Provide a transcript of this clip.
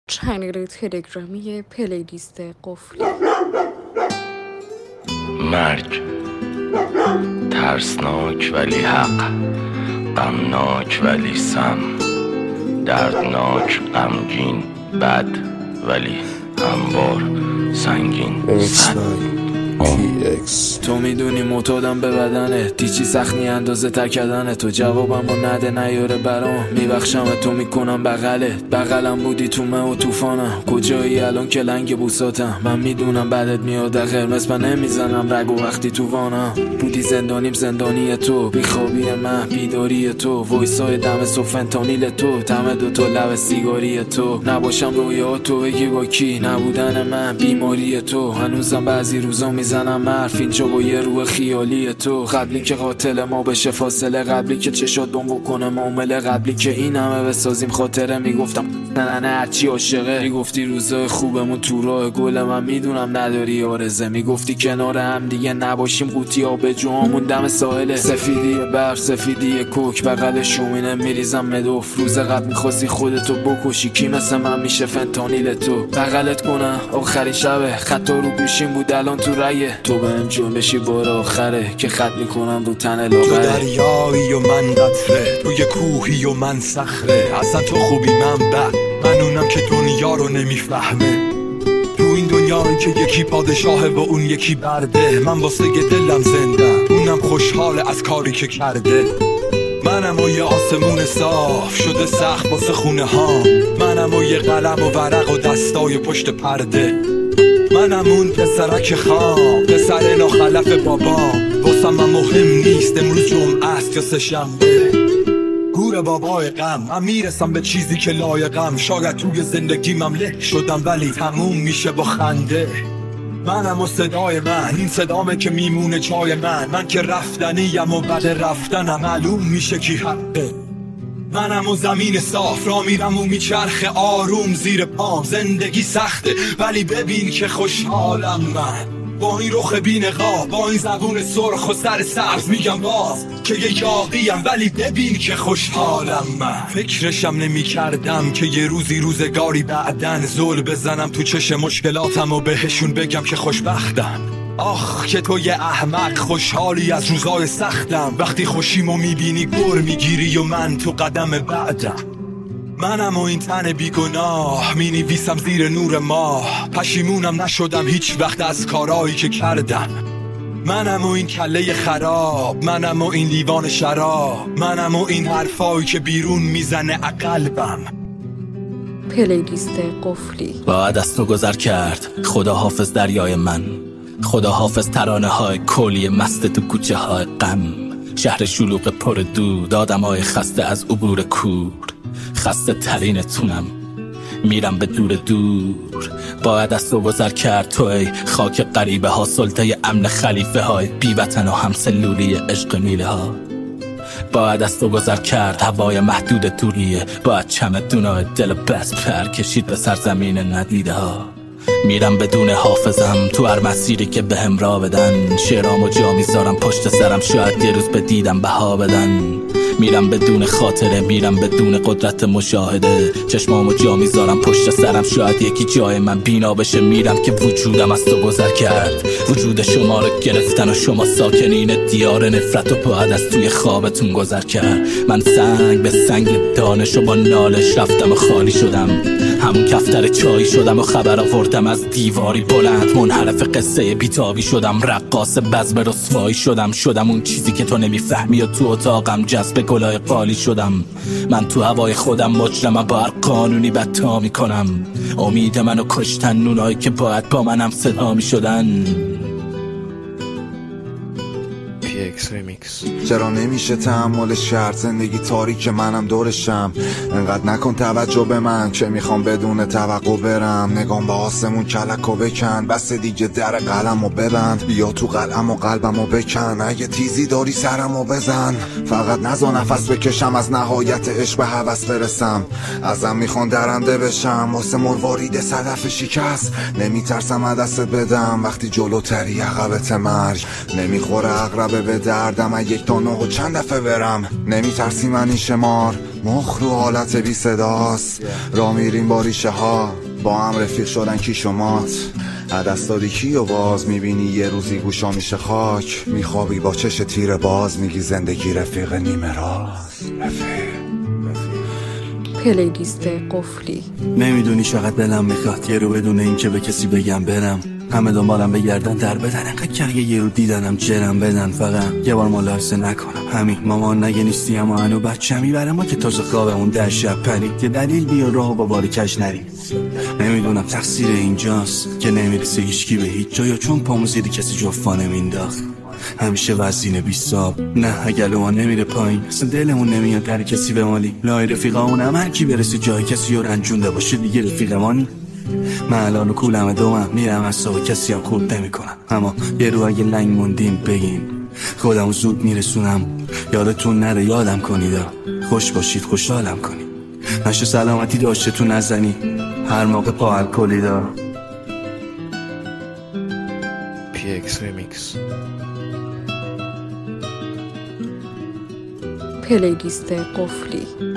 چنل تلگرامی پلیلیست قفلی. مرگ ترسناک ولی حق، غمناک ولی سم، دردناک غمگین، بد ولی هموار سنگین. تو میدونی معتادم به بدنت، دیچی سخنی اندازه تکدنه. تو جوابمو نده نیاره برام، میبخشم تو میکنم بغلت. بغلم بودی تو من و توفانم، کجایی الان که لنگ بوساتم؟ من میدونم بعدت میاد قرمز، من نمیزنم رگ و وقتی تو وانم بودی. زندانیم زندانی تو، بیخوابی من بیداری تو، وایسای دم فنتانیل تو، تم دوتا لب سیگاری تو. نباشم رویا تو بگی با کی، نبودن من بیماری تو. هنوزم بعضی روزا میزنم حرف اینجا با یه روح خیالی تو. قبلی که قاتل ما بشه فاصله، قبلی که چشات بمبو کنه معامله، قبلی که این همه بسازیم خاطره. میگفتم نه هرچی عاشقه، میگفتی روزای خوبمون تو راه گل، من میدونم نداری آرزه. میگفتی کنار هم دیگه نباشیم قوطی آب جوامون دم ساحله. سفیدی برف سفیدی کوک، بغل شومینه میریزم مدوف. روز قبل میخواستی خودتو بکشی، کی مثل من میشه فنتانیل تو؟ بغلت کنم آخرین شبه، خطا رو گوشیم بود الان تو رایه. تو بهم جون بشی بار آخره که خط میکنم رو تن لاغره. تو دریایی و من قطره، تو یه کوهی و من صخره. اصلا تو خوبی من بد، من اونم که دنیا رو نمیفهمه. تو این دنیایی که یکی پادشاهه و اون یکی برده، من واسه دلم زنده، اونم خوشحاله از کاری که کرده. منم و یه آسمون صاف شده سخت واسه خونه ها، منم و یه قلم و ورق و دستای پشت پرده. منم اون پسرک خام، پسر ناخلف بابام. واسم من مهم نیست امروز جمعه است یا سه‌شنبه. گور بابای غم، من میرسم به چیزی که لایقم. شاید توی زندگی مملک شدم ولی تموم میشه با خنده. منم و صدای من، این صدامه که میمونه جای من که رفتنیم و بعد رفتنم معلوم میشه کی حقه. منم و زمین صاف را میرم و میچرخه آروم زیر پام. زندگی سخته ولی ببین که خوشحالم من، با این رخ بی‌نقاب، با این زبون سرخ و سر سبز. میگم باز که یه یاقیم ولی ببین که خوشحالم من. فکرشم نمی کردم که یه روزگاری بعدن زل بزنم تو چش مشکلاتم و بهشون بگم که خوشبختم. آخ که تو یه احمق خوشحالی از روزای سختم، وقتی خوشیمو میبینی گر میگیری و من تو قدم بعدم. منم و این تن بیگناه مینویسم زیر نور ماه، پشیمونم نشدم هیچ وقت از کارایی که کردم. منم و این کله خراب، منم و این لیوان شراب، منم و این حرفایی که بیرون میزنه قلبم. پلیلیست قفلی. باید از تو گذر کرد، خدا حافظ دریای من، خدا حافظ ترانه های کلی مست تو کوچه های غم. شهر شلوغ پر دود، آدم های خسته از عبور کور، خسته ترینتونم میرم به دور. باید از تو گذر کرد تو ای خاک غریبه ها، سلطه امن خلیفه های بی وطن و همسلولی عشق میله ها. باید از تو گذر کرد هوای محدود توریه، باید چمدونای دل بست پر کشید به سرزمین ندیده ها. میرم بدون حافظم تو هر مسیری که بهم راه بدن، شعرامو جا میذارم پشت سرم، شاید یه روز به دیدم بها بدن. میرم بدون خاطره، میرم بدون قدرت مشاهده، چشمامو جا میذارم پشت سرم، شاید یکی جای من بینا بشه. میرم که وجودم از تو گذر کرد، وجود شما رو گرفتن و شما ساکنین دیار نفرت و باید از توی خوابتون گذر کرد. من سنگ به سنگ دانش و با نالش رفتم و خالی شدم، همون کفتر چایی شدم و خبر آوردم از دیواری بلند. منحرف قصه بیتابی شدم، رقاص بزم رسوایی شدم اون چیزی که تو نمیفهمی و تو اتاقم جذب گلای قالی شدم. من تو هوای خودم مجرمم، با هر قانونی بدتا میکنم. امید منو کشتن نونایی که باید با منم صدا میشدن. چرا نمیشه تحملش کرد زندگی تاریک، منم دورشم. انقدر نکن توجه به من که میخوام بدون توقع برم. نگام به آسمون کلکو بکن، بس دیگه در قلمو ببند. بیا تو قلم و قلبمو بکن، اگه تیزی داری سرمو بزن. فقط نزا نفس بکشم، از نهایت عشق به هوس برسم. ازم میخوان درنده بشم واسه مروارید صدف شکست. نمیترسم دستت بدم وقتی جلوتری عقبت مرگ. نمیخوره عقربه بده دردم از یک تا نه و چند دفعه برم. نمیترسی من این شمار مخ رو حالت بی صداست. را میریم با ریشه ها با هم رفیق شدن کی شمات. عدست دادی کی و باز میبینی یه روزی گوشا میشه خاک. میخوابی با چش تیر باز میگی زندگی رفیق نیمه راست. پلیلیست قفلی. نمیدونی چقدر دلم میخواد یه رو بدون این که به کسی بگم برم. همه دنبالم بگردن در بدن انقدر که یه رو دیدنم جرم بدن. فقط یه بار ملاحظه نکنم همین مامان نگه نیستی اما هنو بچه میبرم ما که تازه خوابمون در شب پرید. یه دلیل بیا راه با باری کش نریم. نمیدونم تقصیر اینجاست که نمیرسه هیچکی به هیچ جا یا چون پامو زیر کسی جفا نمینداخت. همیشه وزین بیساب نه گلوها نمیره پایین. اصلا دلمون نمیاد در کسی بمالی. لای رفیقامون هم هر کی برسه جای کسی رو رنجونده باشه دیگه رفیقمانی. من الان کولم دومم میرم اصاب کسی هم خورد نمی کنم. اما یه رو اگه لنگ موندیم بگین خودمو زود میرسونم. یادتون نره یادم کنید خوش باشید خوشحالم کنید. نشه سلامتی داشتتون نزنی هر موقع پا الکلی دار. PX Remix. پلیلیست قفلی.